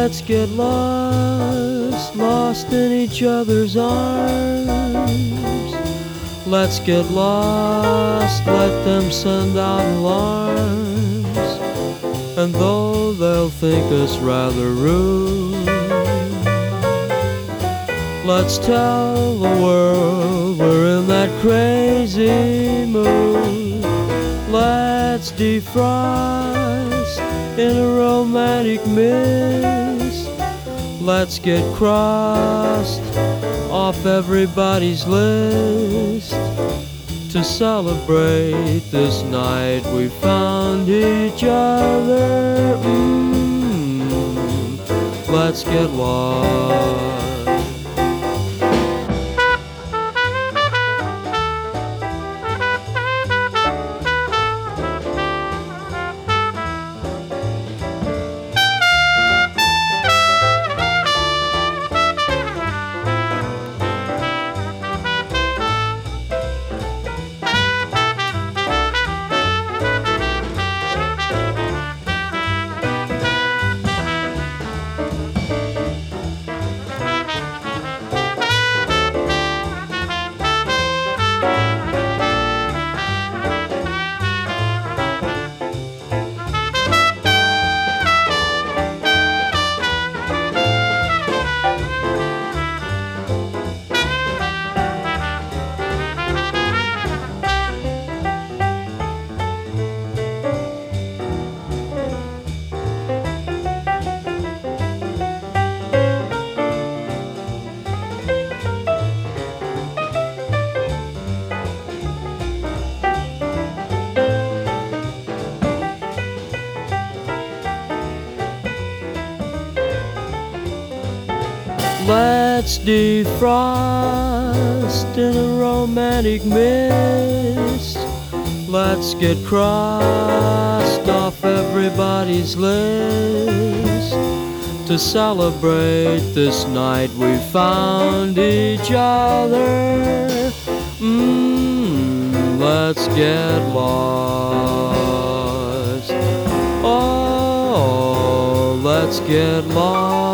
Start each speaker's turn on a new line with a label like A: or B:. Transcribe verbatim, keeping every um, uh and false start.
A: Let's get lost, lost in each other's arms. Let's get lost, let them send out alarms. And though they'll think us rather rude, let's tell the world we're in that crazy mood. Let's defrost in a romantic mist. Let's get crossed off everybody's list to celebrate this night we found each other. Mm, let's get lost. Let's defrost in a romantic mist. Let's get crossed off everybody's list to celebrate this night we found each other. Mm, let's get lost. Oh, let's get lost.